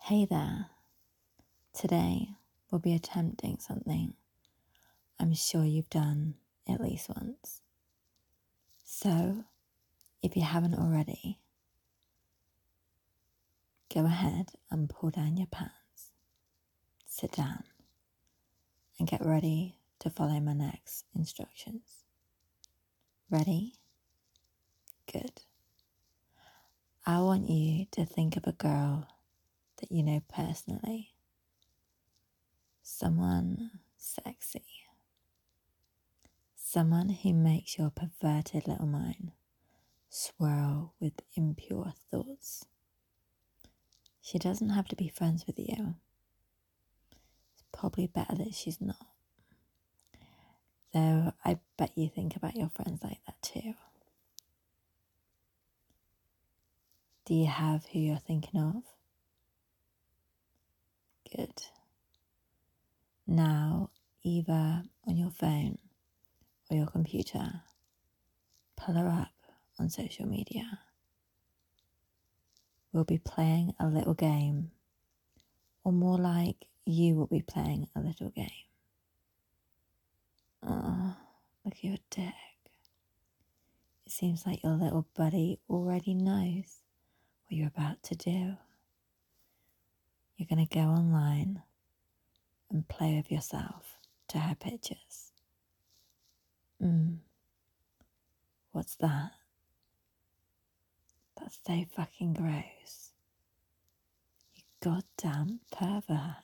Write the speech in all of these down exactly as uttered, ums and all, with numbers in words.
Hey there. Today we'll be attempting something I'm sure you've done at least once. So, if you haven't already, go ahead and pull down your pants, sit down, and get ready to follow my next instructions. Ready? Good. I want you to think of a girl that you know personally. Someone sexy. Someone who makes your perverted little mind swirl with impure thoughts. She doesn't have to be friends with you. It's probably better that she's not. Though I bet you think about your friends like that too. Do you have who you're thinking of? Good. Now, either on your phone or your computer, pull her up on social media. We'll be playing a little game, or more like you will be playing a little game. Oh, look at your dick. It seems like your little buddy already knows what you're about to do. You're going to go online and play with yourself to her pictures. Mm. What's that? That's so fucking gross. You goddamn pervert.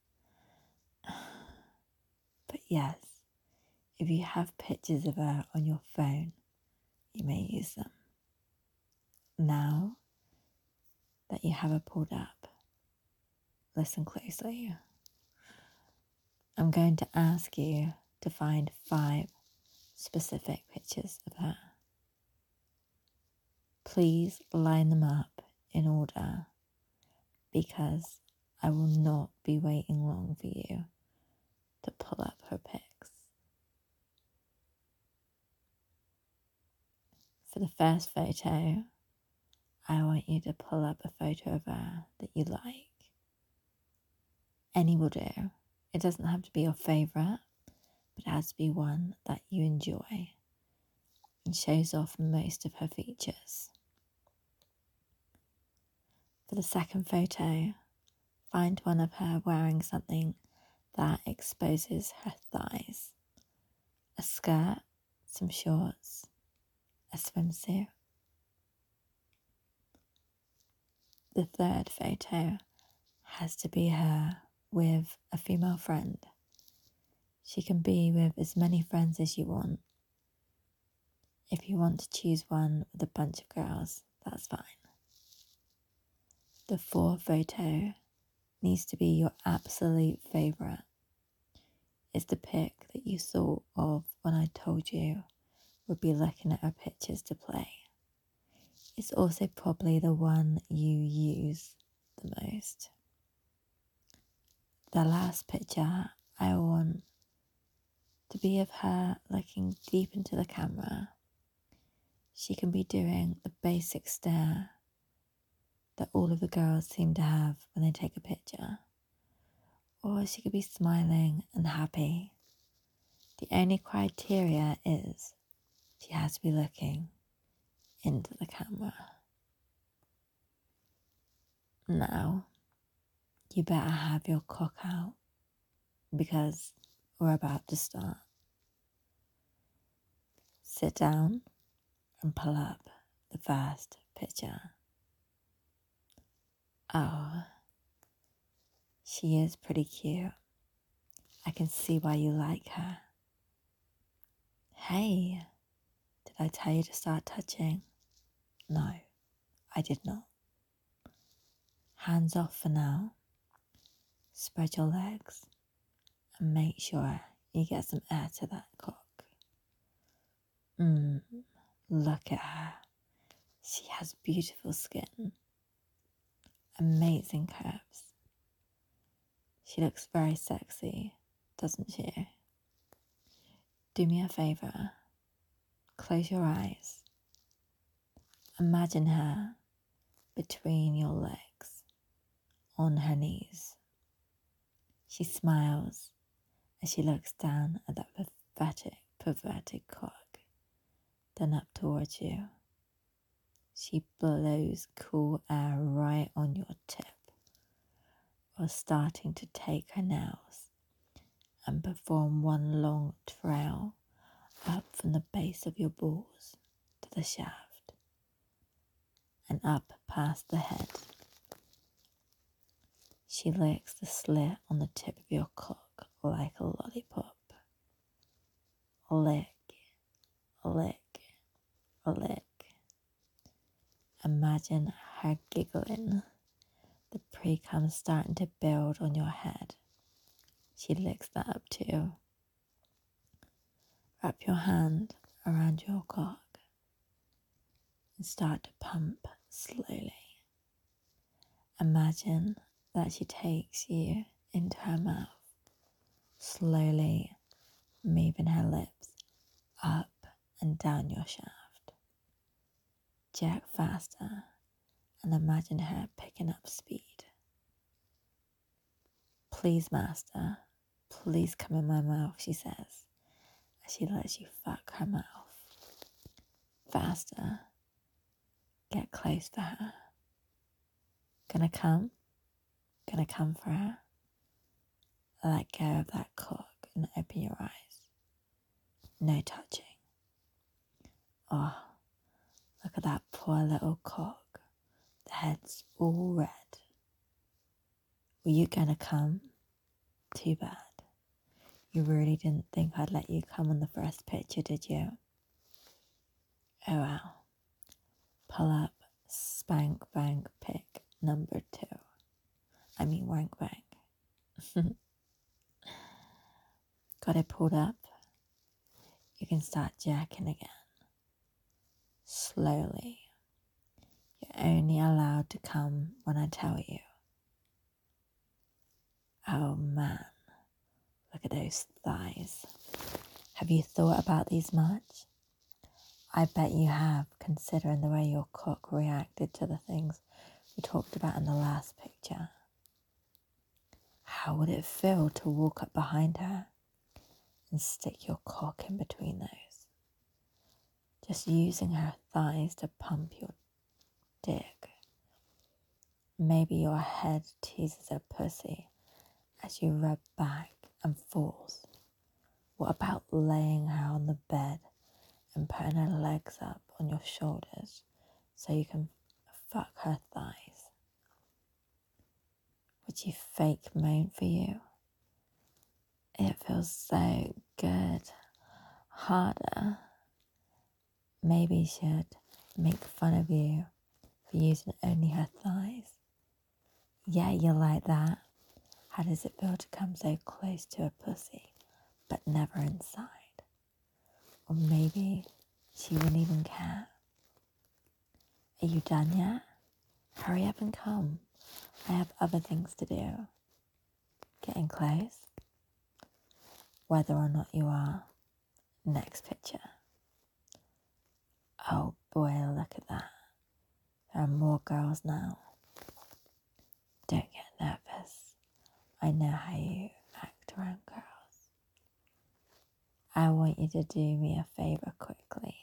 But yes, if you have pictures of her on your phone, you may use them. Now that you have her pulled up, listen closely. I'm going to ask you to find five specific pictures of her. Please line them up in order, because I will not be waiting long for you to pull up her pics. For the first photo, I want you to pull up a photo of her that you like. Any will do. It doesn't have to be your favourite, but it has to be one that you enjoy and shows off most of her features. For the second photo, find one of her wearing something that exposes her thighs. A skirt, some shorts, a swimsuit. The third photo has to be her with a female friend. She can be with as many friends as you want. If you want to choose one with a bunch of girls, that's fine. The fourth photo needs to be your absolute favourite. It's the pic that you thought of when I told you we'd be looking at her pictures to play. It's also probably the one you use the most. The last picture I want to be of her looking deep into the camera. She can be doing the basic stare that all of the girls seem to have when they take a picture. Or she could be smiling and happy. The only criteria is she has to be looking into the camera. Now, you better have your cock out, because we're about to start. Sit down and pull up the first picture. Oh, she is pretty cute. I can see why you like her. Hey, did I tell you to start touching? No, I did not. Hands off for now. Spread your legs and make sure you get some air to that cock. Mmm, look at her. She has beautiful skin, amazing curves. She looks very sexy, doesn't she? Do me a favour. Close your eyes. Imagine her between your legs on her knees. She smiles as she looks down at that pathetic, perverted cock, then up towards you. She blows cool air right on your tip, while starting to take her nails and perform one long trail up from the base of your balls to the shaft and up past the head. She licks the slit on the tip of your cock like a lollipop. Lick, lick, lick. Imagine her giggling, the pre-cum starting to build on your head. She licks that up too. Wrap your hand around your cock and start to pump slowly. Imagine that she takes you into her mouth, slowly moving her lips up and down your shaft. Jerk faster and imagine her picking up speed. Please, master, please come in my mouth, she says, as she lets you fuck her mouth. Faster. Get close for her. Gonna come? Gonna come for her? Let go of that cock and open your eyes. No touching. Oh, look at that poor little cock. The head's all red. Were you gonna come? Too bad. You really didn't think I'd let you come on the first picture, did you? Oh well. Pull up spank bank pic number two. I mean wank bank. Got it pulled up? You can start jerking again. Slowly. You're only allowed to come when I tell you. Oh man, look at those thighs. Have you thought about these much? I bet you have, considering the way your cock reacted to the things we talked about in the last picture. How would it feel to walk up behind her and stick your cock in between those? Just using her thighs to pump your dick. Maybe your head teases her pussy as you rub back and forth. What about laying her on the bed and putting her legs up on your shoulders so you can fuck her thighs? Would she fake moan for you? It feels so good. Harder. Maybe she'd make fun of you for using only her thighs. Yeah, you like that. How does it feel to come so close to a pussy, but never inside? Or maybe she wouldn't even care. Are you done yet? Hurry up and come. I have other things to do. Getting close? Whether or not you are. Next picture. Oh boy, look at that. There are more girls now. Don't get nervous. I know how you act around girls. I want you to do me a favour quickly.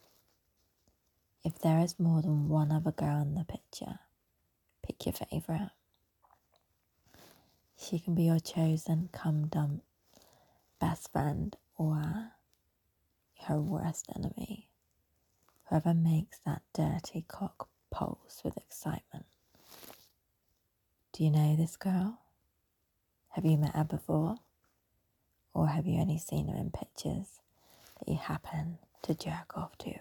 If there is more than one other girl in the picture, pick your favourite. She can be your chosen cum dump best friend or her worst enemy. Whoever makes that dirty cock pulse with excitement. Do you know this girl? Have you met her before? Or have you only seen her in pictures that you happen to jerk off to?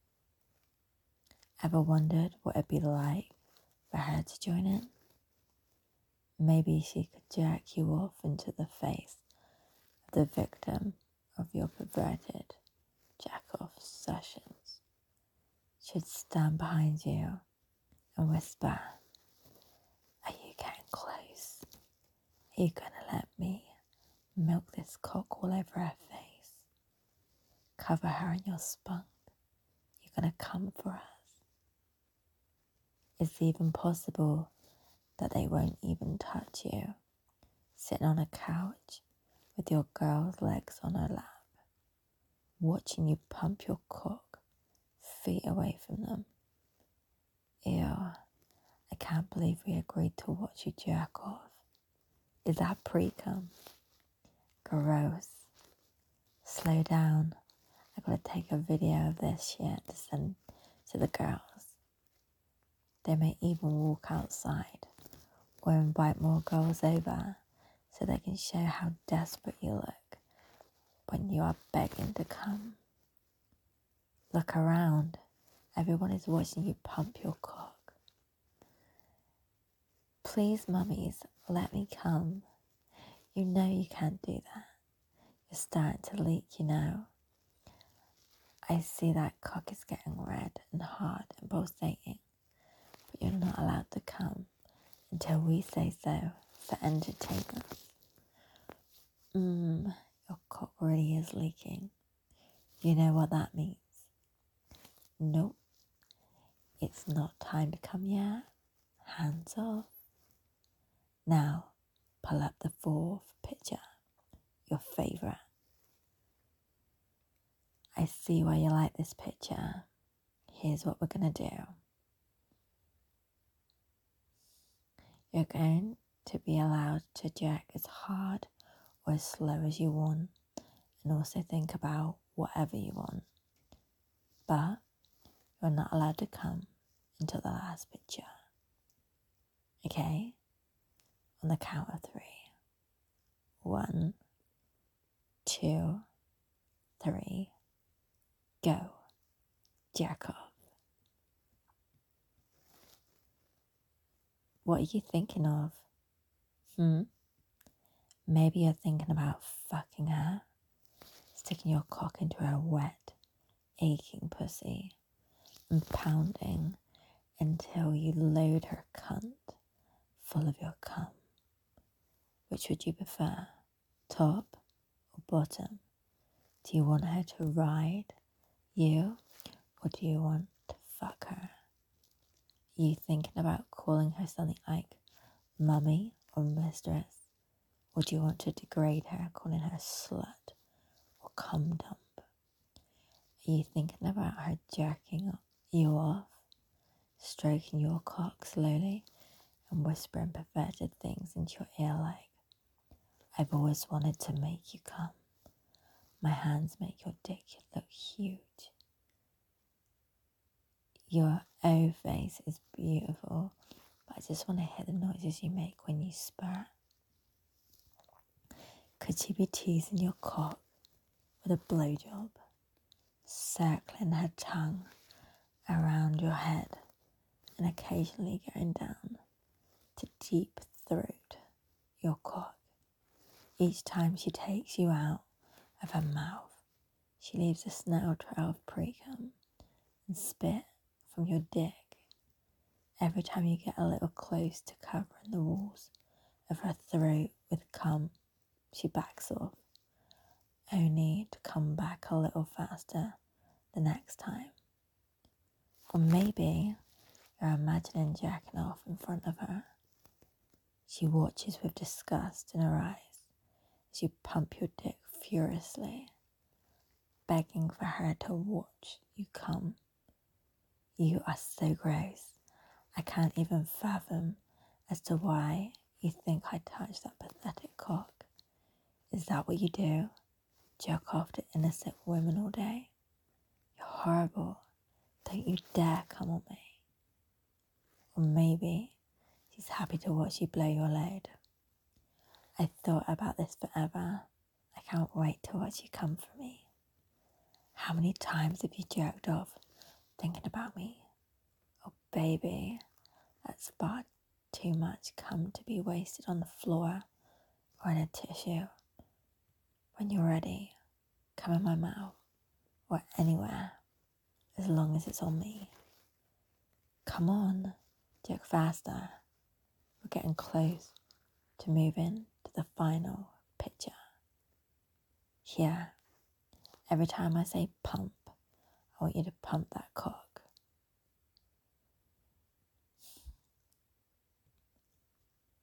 Ever wondered what it'd be like for her to join in? Maybe she could jerk you off into the face of the victim of your perverted jack-off sessions. She'd stand behind you and whisper, "Are you getting close? Are you gonna let me milk this cock all over her face? Cover her in your spunk. You're gonna come for us." It's even possible that they won't even touch you, sitting on a couch with your girl's legs on her lap, watching you pump your cock feet away from them. Ew, I can't believe we agreed to watch you jerk off. Is that pre-cum? Gross. Slow down. I gotta take a video of this shit to send to the girls. They may even walk outside or invite more girls over so they can show how desperate you look when you are begging to come. Look around. Everyone is watching you pump your cock. Please, mummies, let me come. You know you can't do that. You're starting to leak, you know. I see that cock is getting red and hard and pulsating, but you're not allowed to come until we say so for entertainment. Mmm, your cock really is leaking. You know what that means? Nope, it's not time to come yet. Hands off. Now, pull up the fourth picture, your favourite. I see why you like this picture. Here's what we're going to do. You're going to be allowed to jerk as hard or as slow as you want, and also think about whatever you want. But you're not allowed to come until the last picture. Okay? On the count of three. One, two, three, go. Jerk off. What are you thinking of? Hmm? Maybe you're thinking about fucking her, sticking your cock into her wet, aching pussy, and pounding until you load her cunt full of your cum. Which would you prefer, top or bottom? Do you want her to ride you, or do you want to fuck her? Are you thinking about calling her something like mummy or mistress? Or do you want to degrade her, calling her slut or cum dump? Are you thinking about her jerking you off, stroking your cock slowly and whispering perverted things into your ear like, I've always wanted to make you come. My hands make your dick look huge. Your O face is beautiful, but I just want to hear the noises you make when you spurt. Could she be teasing your cock with a blowjob, circling her tongue around your head and occasionally going down to deep throat your cock? Each time she takes you out of her mouth, she leaves a snail trail of pre-cum and spit from your dick. Every time you get a little close to covering the walls of her throat with cum, she backs off, only to come back a little faster the next time. Or maybe you're imagining jacking off in front of her. She watches with disgust in her eyes as you pump your dick furiously, begging for her to watch you come. You are so gross. I can't even fathom as to why you think I touched that pathetic cock. Is that what you do? Jerk off to innocent women all day? You're horrible. Don't you dare come on me. Or maybe she's happy to watch you blow your load. I thought about this forever. I can't wait to watch you come for me. How many times have you jerked off thinking about me? Oh baby, that's far too much cum to be wasted on the floor or in a tissue. When you're ready, come in my mouth or anywhere, as long as it's on me. Come on, jerk faster. We're getting close to moving to the final picture. Here, every time I say pump, I want you to pump that cock.